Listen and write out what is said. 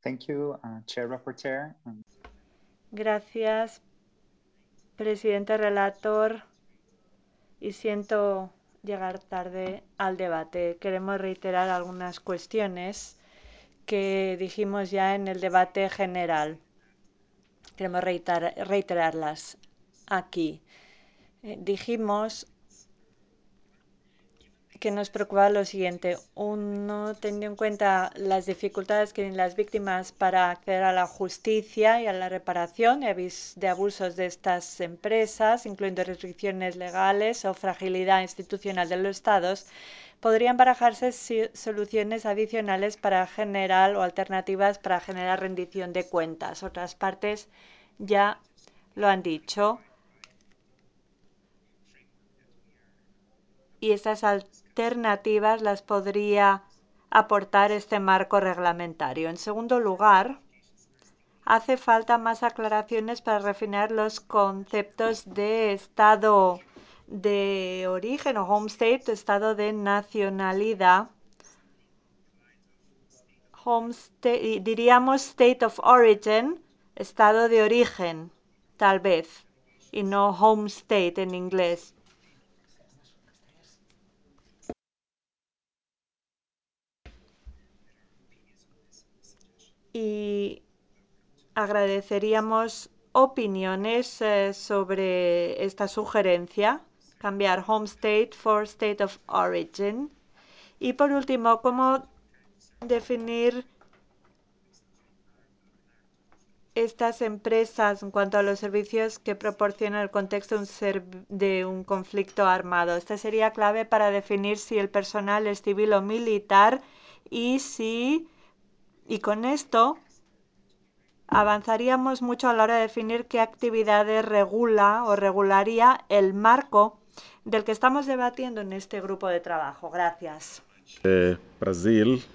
Thank you, Chair Rapporteur. Gracias, presidente relator. Y siento llegar tarde al debate. Queremos reiterar algunas cuestiones que dijimos ya en el debate general. Queremos reiterarlas aquí. Dijimos que nos preocupaba lo siguiente. Uno, teniendo en cuenta las dificultades que tienen las víctimas para acceder a la justicia y a la reparación de abusos de estas empresas, incluyendo restricciones legales o fragilidad institucional de los Estados, podrían barajarse soluciones adicionales para generar o alternativas para generar rendición de cuentas. Otras partes ya lo han dicho. Y estas alternativas las podría aportar este marco reglamentario. En segundo lugar, hace falta más aclaraciones para refinar los conceptos de estado de origen o home state, estado de nacionalidad. Diríamos state of origin, estado de origen, tal vez, y no home state en inglés. Y agradeceríamos opiniones sobre esta sugerencia, cambiar home state por state of origin. Y por último, cómo definir estas empresas en cuanto a los servicios que proporcionan el contexto de un conflicto armado. Esta sería clave para definir si el personal es civil o militar y con esto avanzaríamos mucho a la hora de definir qué actividades regula o regularía el marco del que estamos debatiendo en este grupo de trabajo. Gracias. Brasil